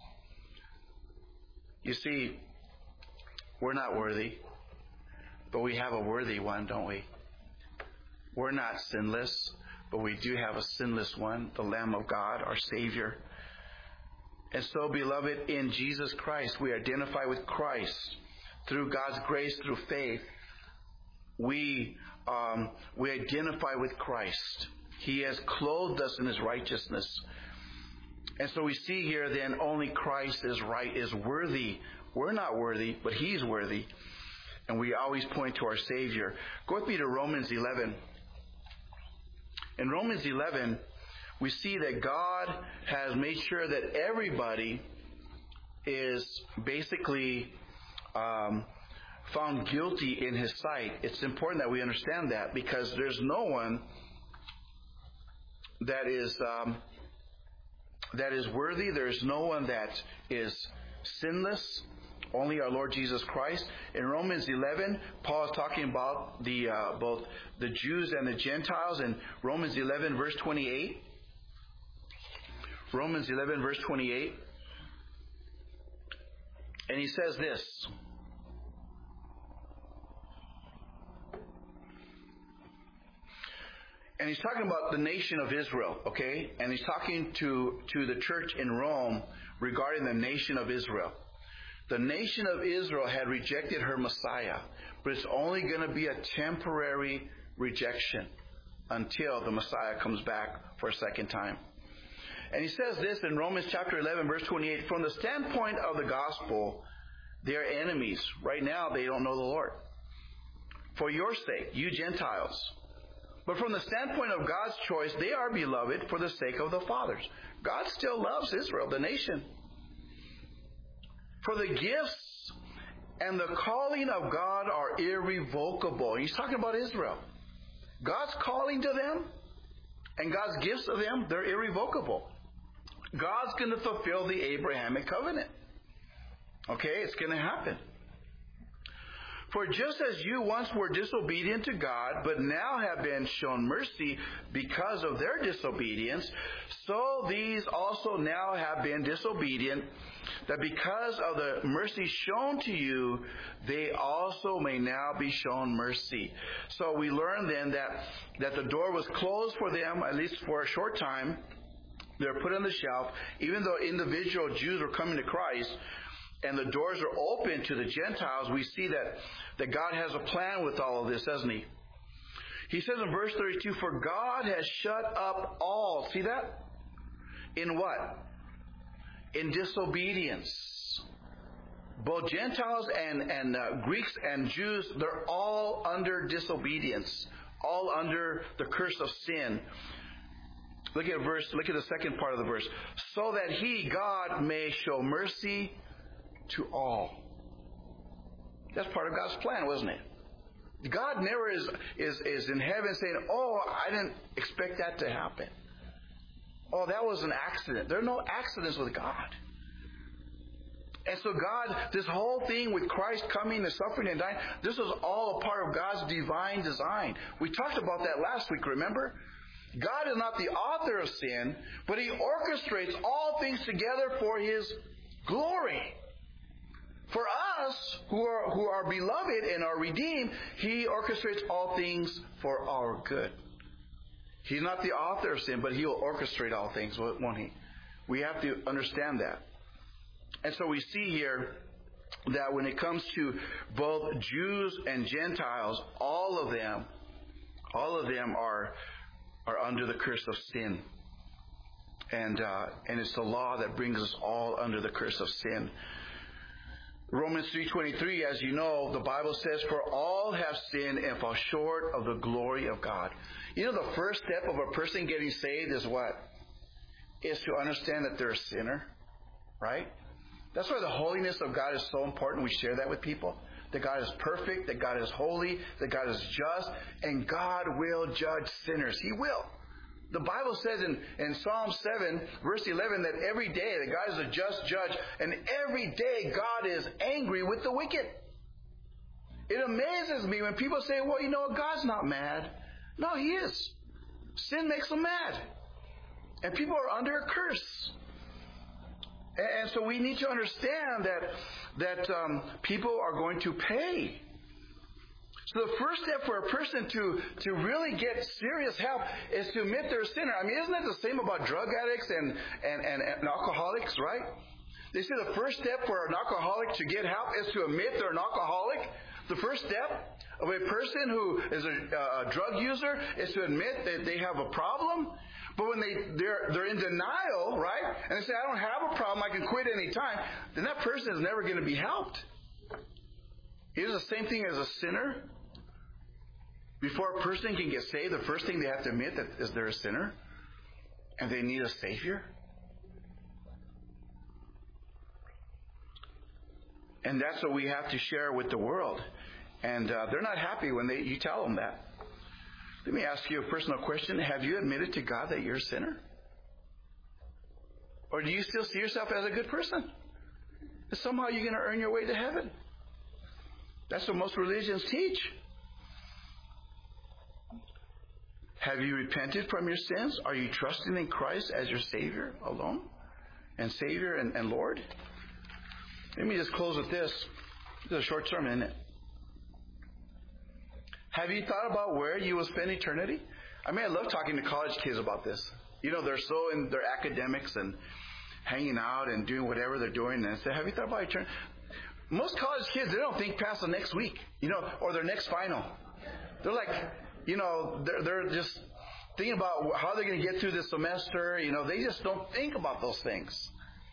[SPEAKER 1] You see, we're not worthy, but we have a worthy one, don't we? We're not sinless, but we do have a sinless one, the Lamb of God, our Savior. And so, beloved, in Jesus Christ, we identify with Christ. Through God's grace, through faith, we, um, we identify with Christ. He has clothed us in his righteousness. And so we see here then only Christ is right, is worthy. We're not worthy, but he's worthy. And we always point to our Savior. Go with me to Romans eleven. In Romans eleven, we see that God has made sure that everybody is basically um, found guilty in his sight. It's important that we understand that, because there's no one that is um, that is worthy. There's no one that is sinless. Only our Lord Jesus Christ. In Romans eleven, Paul is talking about the uh, both the Jews and the Gentiles. In Romans eleven, verse twenty-eight. Romans eleven, verse twenty-eight. And he says this. And he's talking about the nation of Israel, okay? And he's talking to, to the church in Rome regarding the nation of Israel. The nation of Israel had rejected her Messiah, but it's only going to be a temporary rejection until the Messiah comes back for a second time. And he says this in Romans chapter eleven, verse twenty-eight, from the standpoint of the gospel, they are enemies. Right now, they don't know the Lord. For your sake, you Gentiles. But from the standpoint of God's choice, they are beloved for the sake of the fathers. God still loves Israel, the nation. For the gifts and the calling of God are irrevocable. He's talking about Israel. God's calling to them and God's gifts to them, they're irrevocable. God's going to fulfill the Abrahamic covenant. Okay, it's going to happen. For just as you once were disobedient to God, but now have been shown mercy because of their disobedience, so these also now have been disobedient, that because of the mercy shown to you, they also may now be shown mercy. So we learn then that, that the door was closed for them, at least for a short time. They're put on the shelf, even though individual Jews were coming to Christ, and the doors are open to the Gentiles. We see that, that God has a plan with all of this, doesn't he? He says in verse thirty-two, for God has shut up all, see that? In what? In disobedience. Both Gentiles and, and uh, Greeks and Jews, they're all under disobedience, all under the curse of sin. Look at verse, look at the second part of the verse. So that he, God, may show mercy to all. That's part of God's plan, wasn't it? God never is, is, is in heaven saying, oh, I didn't expect that to happen. Oh, that was an accident. There are no accidents with God. And so God, this whole thing with Christ coming and suffering and dying, this was all a part of God's divine design. We talked about that last week, remember? God is not the author of sin, but he orchestrates all things together for his glory. For us, who are, who are beloved and are redeemed, he orchestrates all things for our good. He's not the author of sin, but he will orchestrate all things, won't he? We have to understand that. And so we see here that when it comes to both Jews and Gentiles, all of them, all of them are, are under the curse of sin. And, uh, and it's the law that brings us all under the curse of sin. Romans three twenty-three, as you know, the Bible says, for all have sinned and fall short of the glory of God. You know, the first step of a person getting saved is what? Is to understand that they're a sinner, right? That's why the holiness of God is so important. We share that with people. That God is perfect, that God is holy, that God is just, and God will judge sinners. He will. The Bible says in, in Psalm seven, verse eleven, that every day that God is a just judge, and every day God is angry with the wicked. It amazes me when people say, well, you know, God's not mad. No, he is. Sin makes him mad. And people are under a curse. And, and so we need to understand that, that um, people are going to pay. So the first step for a person to, to really get serious help is to admit they're a sinner. I mean, isn't that the same about drug addicts and, and, and, and alcoholics, right? They say the first step for an alcoholic to get help is to admit they're an alcoholic. The first step of a person who is a, a drug user is to admit that they have a problem. But when they, they're, they're in denial, right, and they say, I don't have a problem, I can quit any time, then that person is never going to be helped. It is the same thing as a sinner. Before a person can get saved, the first thing they have to admit that is they're a sinner and they need a Savior. And that's what we have to share with the world. And uh, they're not happy when they, you tell them that. Let me ask you a personal question. Have you admitted to God that you're a sinner? Or do you still see yourself as a good person? That somehow you're going to earn your way to heaven. That's what most religions teach. Have you repented from your sins? Are you trusting in Christ as your Savior alone? And Savior and, and Lord? Let me just close with this. This is a short sermon, isn't it? Have you thought about where you will spend eternity? I mean, I love talking to college kids about this. You know, they're so in their academics and hanging out and doing whatever they're doing. And I say, have you thought about eternity? Most college kids, they don't think past the next week, you know, or their next final. They're like, you know, they're, they're just thinking about how they're going to get through this semester. You know, they just don't think about those things.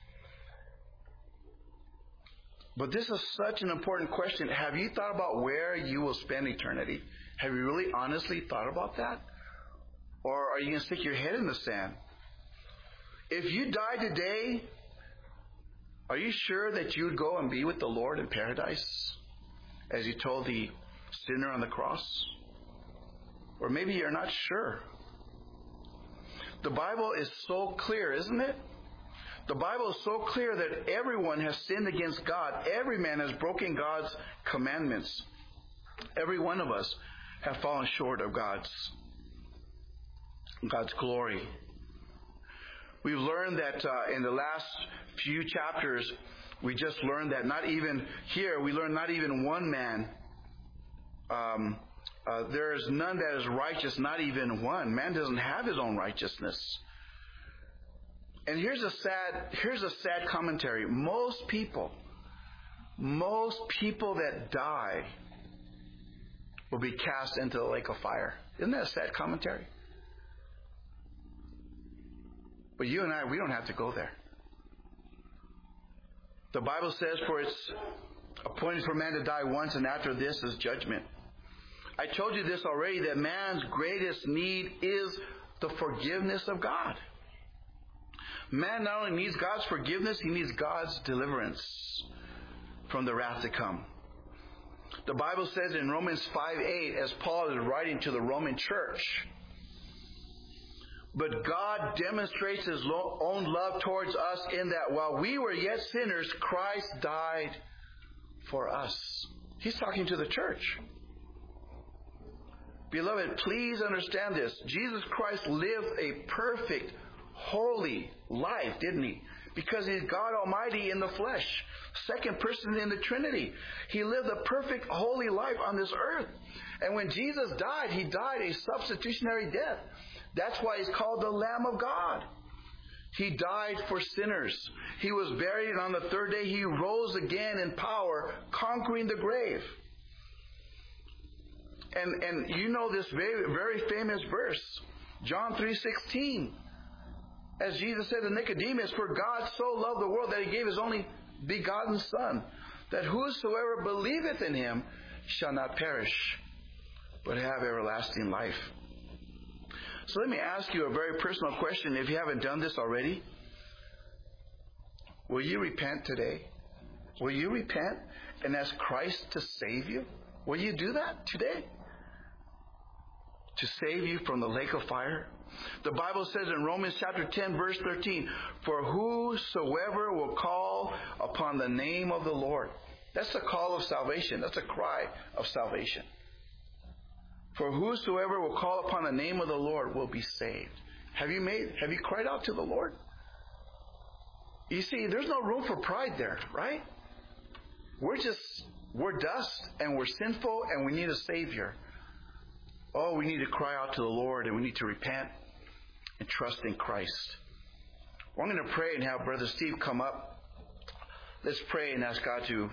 [SPEAKER 1] But this is such an important question. Have you thought about where you will spend eternity? Have you really honestly thought about that? Or are you going to stick your head in the sand? If you die today, are you sure that you would go and be with the Lord in paradise? As you told the sinner on the cross? Or maybe you're not sure. The Bible is so clear, isn't it? The Bible is so clear that everyone has sinned against God. Every man has broken God's commandments. Every one of us have fallen short of God's, God's glory. We've learned that uh, in the last few chapters, we just learned that not even here, we learned not even one man, um, uh, there is none that is righteous, not even one. Man doesn't have his own righteousness. And here's a sad, here's a sad commentary. Most people, most people that die will be cast into the lake of fire. Isn't that a sad commentary? But you and I, we don't have to go there. The Bible says, for it's appointed for man to die once, and after this is judgment. I told you this already, that man's greatest need is the forgiveness of God. Man not only needs God's forgiveness, he needs God's deliverance from the wrath to come. The Bible says in Romans five eight, as Paul is writing to the Roman church, but God demonstrates His own love towards us in that while we were yet sinners, Christ died for us. He's talking to the church. Beloved, please understand this. Jesus Christ lived a perfect, holy life, didn't He? Because He's God Almighty in the flesh. Second person in the Trinity. He lived a perfect, holy life on this earth. And when Jesus died, He died a substitutionary death. That's why He's called the Lamb of God. He died for sinners. He was buried, and on the third day He rose again in power, conquering the grave. And and you know this very, very famous verse, John three sixteen. As Jesus said to Nicodemus, for God so loved the world that He gave His only begotten Son, that whosoever believeth in Him shall not perish, but have everlasting life. So let me ask you a very personal question, if you haven't done this already. Will you repent today? Will you repent and ask Christ to save you? Will you do that today? To save you from the lake of fire? The Bible says in Romans chapter ten, verse thirteen, for whosoever will call upon the name of the Lord. That's a call of salvation. That's a cry of salvation. For whosoever will call upon the name of the Lord will be saved. Have you made, have you cried out to the Lord? You see, there's no room for pride there, right? We're just, we're dust and we're sinful and we need a Savior. Oh, we need to cry out to the Lord and we need to repent and trust in Christ. Well, I'm going to pray and have Brother Steve come up. Let's pray and ask God to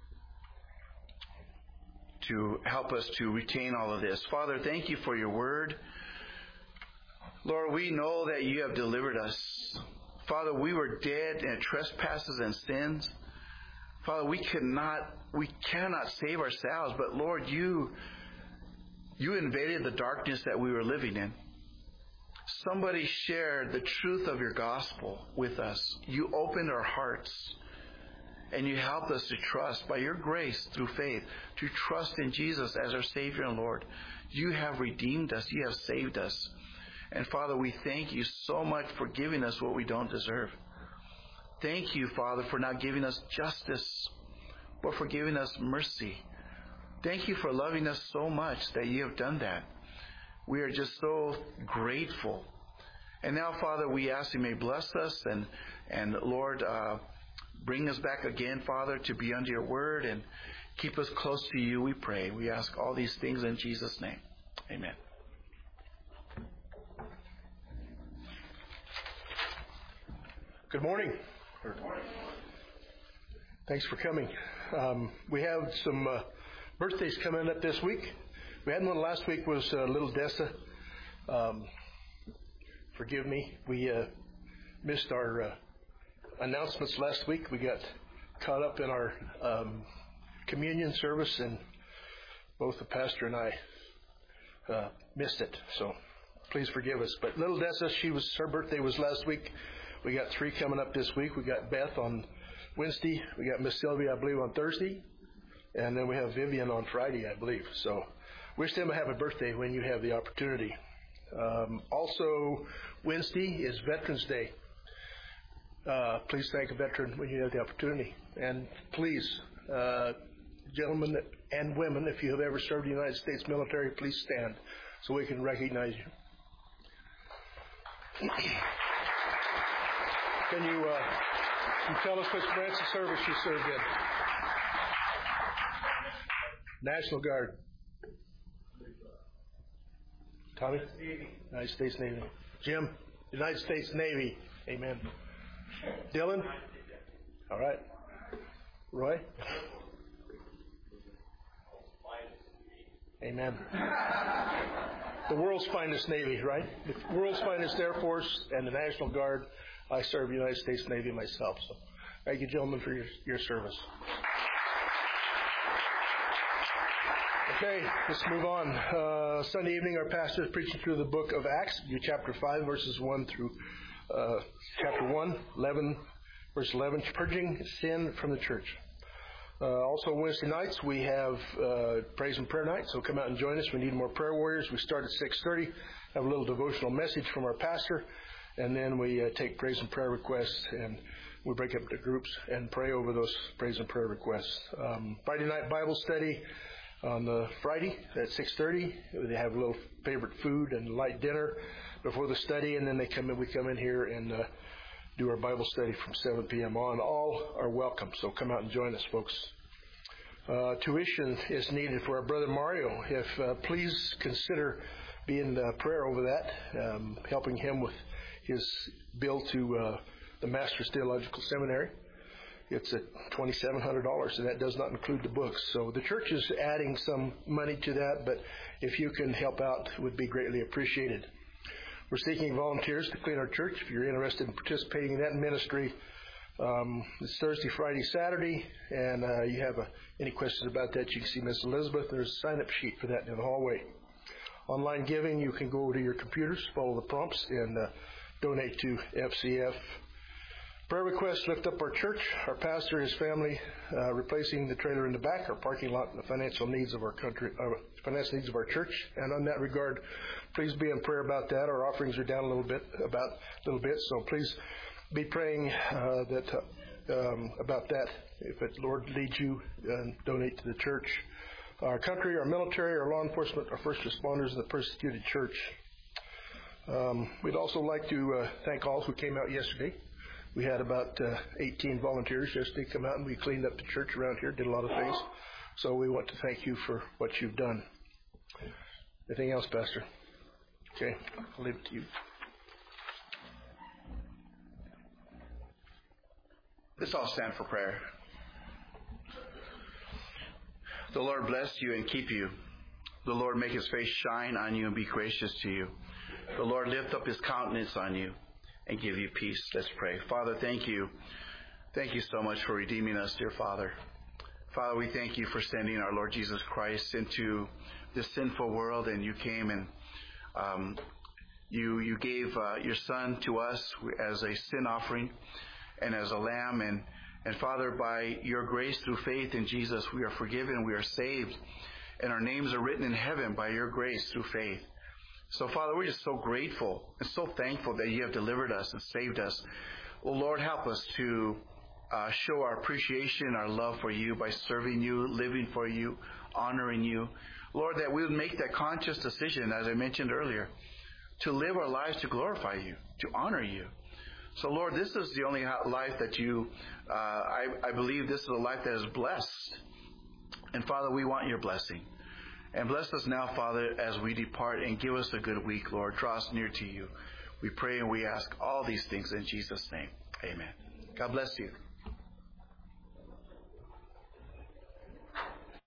[SPEAKER 1] to help us to retain all of this. Father, thank you for your word. Lord, we know that you have delivered us. Father, we were dead in trespasses and sins. Father, we cannot, we cannot save ourselves, but Lord, you, you invaded the darkness that we were living in. Somebody shared the truth of your gospel with us. You opened our hearts. And you helped us to trust by your grace through faith, to trust in Jesus as our Savior and Lord. You have redeemed us. You have saved us. And Father, we thank you so much for giving us what we don't deserve. Thank you, Father, for not giving us justice, but for giving us mercy. Thank you for loving us so much that you have done that. We are just so grateful. And now, Father, we ask you may bless us and, and Lord, uh, bring us back again, Father, to be under your word and keep us close to you, we pray. We ask all these things in Jesus' name. Amen.
[SPEAKER 2] Good morning.
[SPEAKER 1] Good morning.
[SPEAKER 2] Thanks for coming. Um, we have some uh, birthdays coming up this week. We had one last week, was uh, little Dessa. Um, forgive me. We uh, missed our uh, announcements last week. We got caught up in our um, communion service, and both the pastor and I uh, missed it. So please forgive us. But little Dessa, she was her birthday was last week. We got three coming up this week. We got Beth on Wednesday. We got Miss Sylvia, I believe, on Thursday, and then we have Vivian on Friday, I believe. So wish them a happy birthday when you have the opportunity. Um, also, Wednesday is Veterans Day. Uh, please thank a veteran when you have the opportunity. And please, uh, gentlemen and women, if you have ever served the United States military, please stand so we can recognize you. Can you, uh, can you tell us which branch of service you served in? National Guard. Tommy? United States Navy. Jim? United States Navy. Amen. Dylan? All right. Roy? Amen. The world's finest Navy, right? The world's finest Air Force and the National Guard. I serve the United States Navy myself. So thank you, gentlemen, for your, your service. Okay, let's move on. Uh, Sunday evening, our pastor is preaching through the book of Acts, chapter five, verses one through uh, chapter one, eleven, verse eleven, purging sin from the church. Uh, also, Wednesday nights, we have uh, praise and prayer night, so come out and join us. We need more prayer warriors. We start at six thirty, have a little devotional message from our pastor, and then we uh, take praise and prayer requests, and we break up into groups and pray over those praise and prayer requests. Um, Friday night Bible study on the Friday at six thirty. They have a little favorite food and light dinner before the study, and then they come in. We come in here and uh, do our Bible study from seven p.m. on. All are welcome, so come out and join us, folks. Uh, tuition is needed for our brother Mario. If uh, please consider being uh, prayer over that, um, helping him with his bill to uh, the Master's Theological Seminary. It's at twenty-seven hundred dollars, and that does not include the books. So the church is adding some money to that, but if you can help out, it would be greatly appreciated. We're seeking volunteers to clean our church. If you're interested in participating in that ministry, um, it's Thursday, Friday, Saturday, and uh, you have uh, any questions about that, you can see Miss Elizabeth. There's a sign-up sheet for that in the hallway. Online giving, you can go to your computers, follow the prompts, and uh, donate to F C F. Prayer requests lift up our church, our pastor, his family, uh, replacing the trailer in the back, our parking lot, and the financial needs of our country, uh, financial needs of our church. And on that regard, please be in prayer about that. Our offerings are down a little bit, about a little bit, so please be praying uh, that uh, um, about that. If the Lord leads you, uh, donate to the church. Our country, our military, our law enforcement, our first responders, and the persecuted church. Um, we'd also like to uh, thank all who came out yesterday. We had about uh, eighteen volunteers yesterday come out, and we cleaned up the church around here, did a lot of things. So we want to thank you for what you've done. Anything else, Pastor? Okay, I'll leave it to you.
[SPEAKER 1] Let's all stand for prayer. The Lord bless you and keep you. The Lord make his face shine on you and be gracious to you. The Lord lift up his countenance on you and give you peace. Let's pray. Father, thank you. Thank you so much for redeeming us, dear Father. Father, we thank you for sending our Lord Jesus Christ into this sinful world, and you came and um, you you gave uh, your Son to us as a sin offering and as a lamb. And, and Father, by your grace through faith in Jesus, we are forgiven, we are saved, and our names are written in heaven by your grace through faith. So, Father, we're just so grateful and so thankful that you have delivered us and saved us. Oh, Lord, help us to uh, show our appreciation, our love for you by serving you, living for you, honoring you. Lord, that we would make that conscious decision, as I mentioned earlier, to live our lives to glorify you, to honor you. So, Lord, this is the only life that you, uh, I, I believe this is a life that is blessed. And, Father, we want your blessing. And bless us now, Father, as we depart, and give us a good week, Lord. Draw us near to you. We pray and we ask all these things in Jesus' name. Amen. God bless you.